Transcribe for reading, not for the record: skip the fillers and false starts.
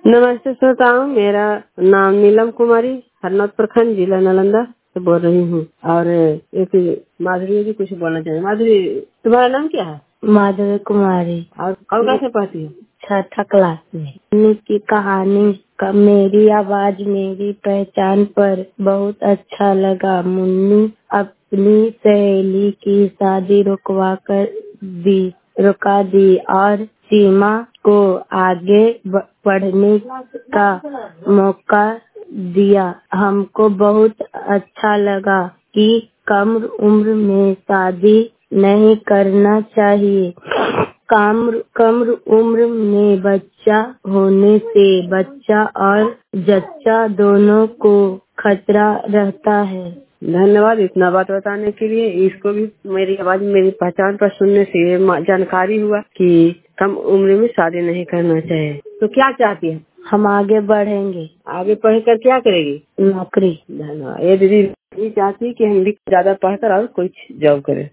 नमस्ते श्रोताओं, मेरा नाम नीलम कुमारी हरनौत प्रखंड जिला नालंदा से बोल रही हूँ। और एक माधुरी जी कुछ बोलना चाहिए। माधुरी, तुम्हारा नाम क्या है? माधुरी कुमारी। और कौन क्लास में पढ़ती है? छठा क्लास में। मुन्नू की कहानी का मेरी आवाज मेरी पहचान पर बहुत अच्छा लगा। मुन्नू अपनी सहेली की शादी रुका दी और सीमा को आगे पढ़ने का मौका दिया। हमको बहुत अच्छा लगा कि कम उम्र में शादी नहीं करना चाहिए। कम उम्र में बच्चा होने से बच्चा और जच्चा दोनों को खतरा रहता है। धन्यवाद इतना बात बताने के लिए। इसको भी मेरी आवाज मेरी पहचान पर सुनने से जानकारी हुआ कि कम उम्र में शादी नहीं करना चाहिए। तो क्या चाहती है? हम आगे बढ़ेंगे। आगे पढ़कर क्या करेगी? नौकरी। धन्यवाद। ये दीदी चाहती है कि हम भी ज्यादा पढ़कर और कुछ जॉब करें।